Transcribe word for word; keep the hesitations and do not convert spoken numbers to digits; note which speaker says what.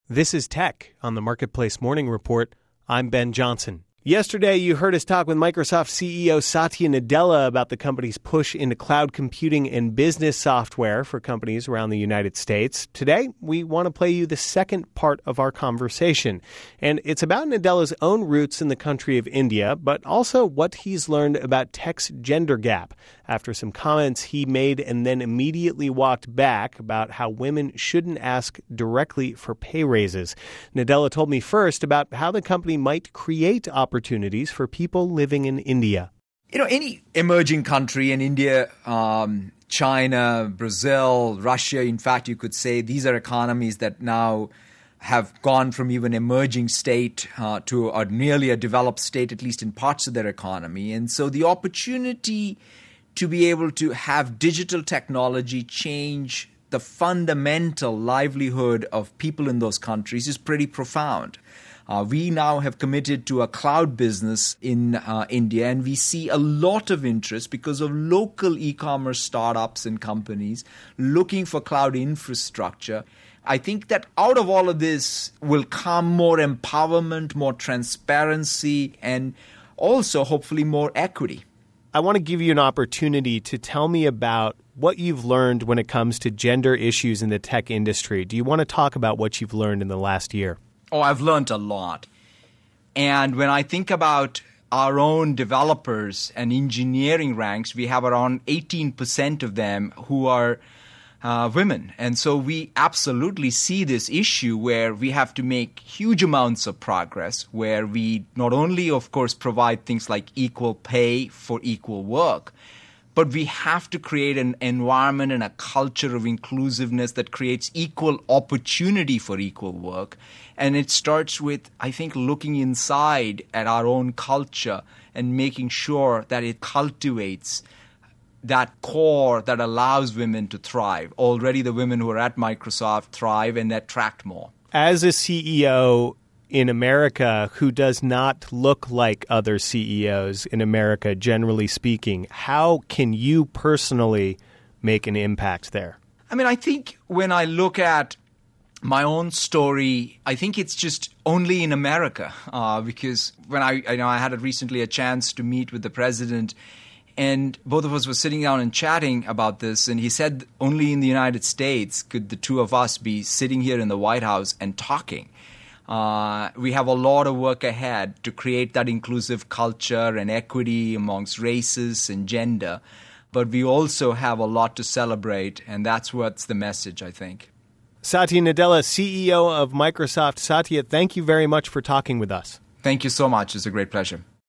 Speaker 1: This is Tech on the Marketplace Morning Report. I'm Ben Johnson. Yesterday, you heard us talk with Microsoft C E O Satya Nadella about the company's push into cloud computing and business software for companies around the United States. Today, we want to play you the second part of our conversation. And it's about Nadella's own roots in the country of India, but also what he's learned about tech's gender gap after some comments he made and then immediately walked back about how women shouldn't ask directly for pay raises. Nadella told me first about how the company might create opportunities for people living in India.
Speaker 2: You know, any emerging country, in India, um, China, Brazil, Russia, in fact, you could say these are economies that now have gone from even emerging state uh, to a nearly a developed state, at least in parts of their economy. And so the opportunity to be able to have digital technology change the fundamental livelihood of people in those countries is pretty profound. Uh, we now have committed to a cloud business in uh, India, and we see a lot of interest because of local e-commerce startups and companies looking for cloud infrastructure. I think that out of all of this will come more empowerment, more transparency, and also hopefully more equity.
Speaker 1: I want to give you an opportunity to tell me about what you've learned when it comes to gender issues in the tech industry. Do you want to talk about what you've learned in the last year?
Speaker 2: Oh, I've learned a lot. And when I think about our own developers and engineering ranks, we have around eighteen percent of them who are uh, women. And so we absolutely see this issue where we have to make huge amounts of progress, where we not only, of course, provide things like equal pay for equal work, but we have to create an environment and a culture of inclusiveness that creates equal opportunity for equal work. And it starts with, I think, looking inside at our own culture and making sure that it cultivates that core that allows women to thrive. Already the women who are at Microsoft thrive and attract more.
Speaker 1: As a C E O in America who does not look like other C E Os in America, generally speaking, how can you personally make an impact there?
Speaker 2: I mean, I think when I look at my own story, I think it's just only in America uh, because when I, I know I had a, recently a chance to meet with the president, and both of us were sitting down and chatting about this, and he said only in the United States could the two of us be sitting here in the White House and talking. Uh, we have a lot of work ahead to create that inclusive culture and equity amongst races and gender. But we also have a lot to celebrate, and that's what's the message, I think.
Speaker 1: Satya Nadella, C E O of Microsoft. Satya, thank you very much for talking with us.
Speaker 2: Thank you so much. It's a great pleasure.